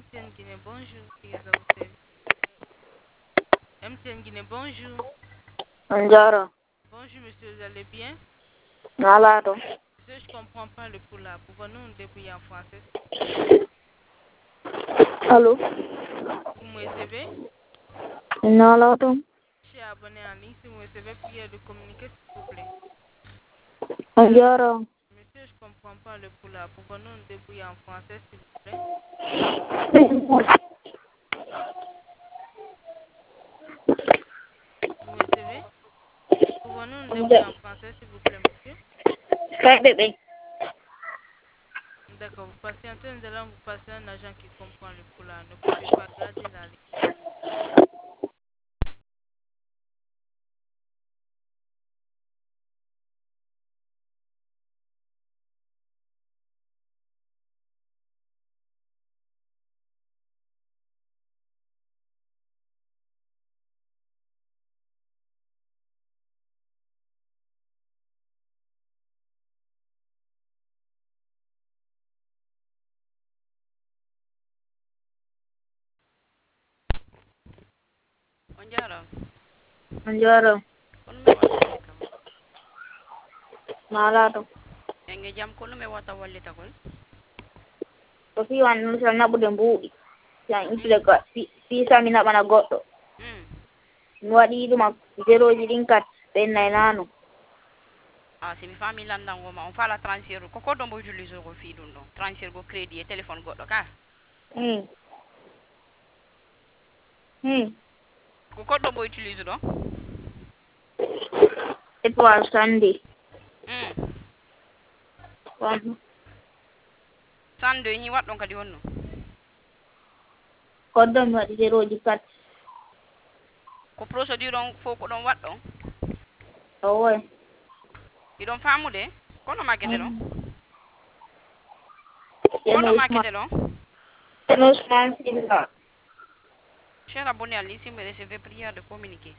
MTN Guinée, bonjour. MTN Guinée, bonjour. Bonjour. Bonjour, monsieur, vous allez bien? Nalato. Monsieur, je comprends pas le poula. Pouvons-nous nous débrouiller en français? Allô? Vous me recevez? Nalato. Je suis abonné en ligne. Si vous me recevez, prière de communiquer, s'il vous plaît. Bonjour. Monsieur, je comprends pas le poula. Pouvons-nous nous débrouiller en français, s'il vous plaît? Vous me recevez? Pouvons-nous nous débrouiller en français, s'il vous plaît, monsieur? Bébé. D'accord, vous patientez, nous allons vous passer un agent qui comprend le poula. Ne coupez pas, gardez la ligne. Onjaro. Bonjour. Kono me wata wallita ko. Nalato. Enge jam kono me wata wallita ko. Kofi wan misal na budem buudi. Yang intile ka pisa mina bana goto. Nwadi duma zero jirinkat ben nainano. Ah, si mi fami landango ma on fala transfer ko ko dombo utiliser ko fi dun don. Transfer go crédit e téléphone goddo ka. Ko ko dombo utiliser don. Étoile Sunday. Sande ni wadon kadi wonno. Kodon wadi zero jikat. Ko procédure on fo ko don waddon. Owe. Idon famude kono makete don. Kono makete don. Nous Francis. Cher abonné à l'ICI me recevez prière de communiquer.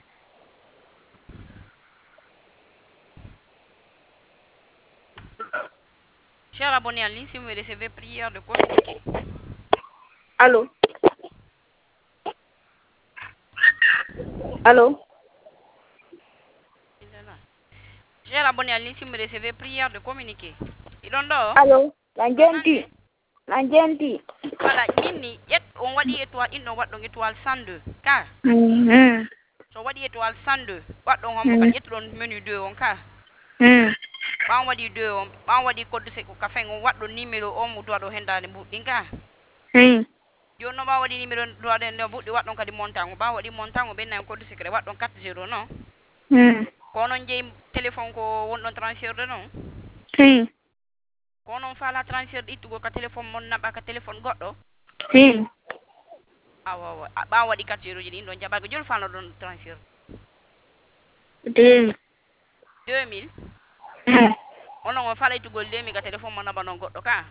Cher abonné à l'ICI me recevez prière de communiquer. Allô? Allô? Cher abonné à l'ICI me recevez prière de communiquer. Idondo? Allô? Lanjenti. Lanjenti. Voilà, nini yet on wadi étoile inno waddon étoile 102 ka. So wadi étoile 102 waddon hombo kan yettudon menu 2 on ka. Ba wadi 2 on ba wadi code se ko ka fen on waddon numéro on mu do hendade buddin ka. Jonno ba wadi numéro do den no buddi waddon kadi montant ba wadi montant be nan code secret waddon 40 no. Ko non jey téléphone ko wondon transfert de non. Ko non fala transfert ittugo ka téléphone mon naba ka téléphone goddo. Awa ba wadi 4 ji din don jabago jol fala don transfert. 2000 onon on fala itugol 2000 ka téléphone mon naba non goddo ka.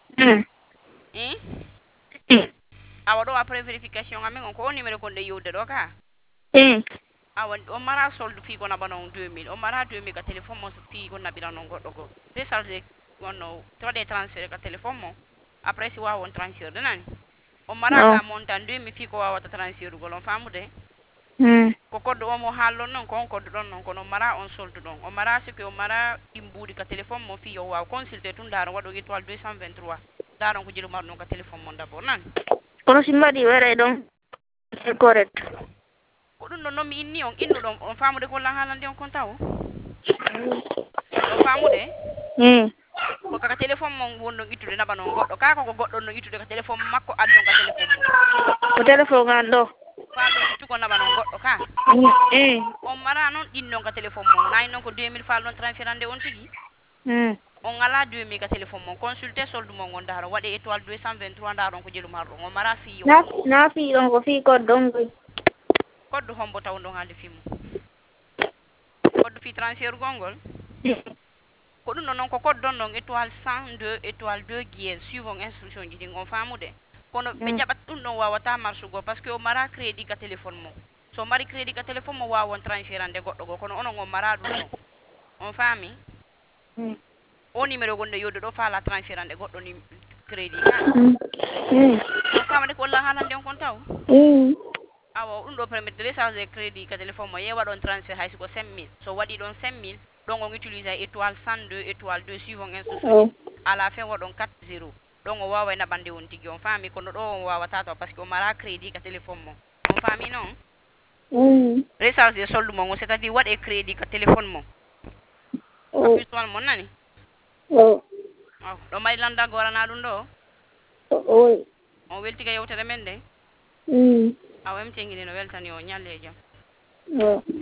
Awa do après vérification amen on ko numéro ko de yode do ka. Awa on mara solde fi ko naba non 2000 on mara 2000 ka téléphone mon fi ko nabira non goddo go. Recharger wono trade transfert ka téléphone mon après si wa won transfert de nani. On mara ka montant 2000 fi ko wa wata transfert go lon famude. Ko koddo o mo hallo non ko on koddo don non ko no mara on solde don o mara ce que o mara imbudi ka téléphone mo fi yo wa consulter tun daro wado étoile 223 daron ko jilu mar non ka téléphone mon d'abord nan Kono simbadi wara don correct. Ko dun non mi inni on innu don on famude ko lan halande on kontawo on famude ko ka téléphone mon wondon ittude naba non goddo ka ko goddo no ittude ka téléphone makko addon ka téléphone mo ko téléphone gan do fallo ittu ko naba non goddo ka on mara non dinnon ka téléphone mo nay non ko 2000 fallo transférande on tigi on ala 2000 ka téléphone mon consulter solde mon on daro wade étoile 223 daron ko jelu marro on mara fi yo na fi on ko fi ko don koddo hombo taw don hande fimu koddo fi transfert gongol ko dun non ko koddo non étoile 102 étoile 2 guier suivant instruction ji on famude kono be jabat dun non wawata marche go parce que o mara crédit ka téléphone mo so mari crédit ka téléphone mo wawon transférande goddo go kono onon on mara dun non on fami o numéro gonde yoddo do fala transférande goddo ni crédit ka on famade ko wala hanan den kon taw Mm. awo ɗum ɗo permettre recharge crédit ka téléphone mo yewa ɗon transfert hay siko 5000 so waɗi ɗon 5000 ɗon on utilise étoile 102 étoile 2 suivant en susuji à la fin waɗon 40 ɗon o wawa naɓande on tigi on faami kono ɗo on wawata taw par ce que o mara crédit ka téléphone mo on faami noon recharge solde mo c'est à dire waɗe crédit ka téléphone mo appuie mon nani ɗo mari landa gorana ɗum ɗo on weltiga yewtere men de awo emtengini no weltani o ñalle jam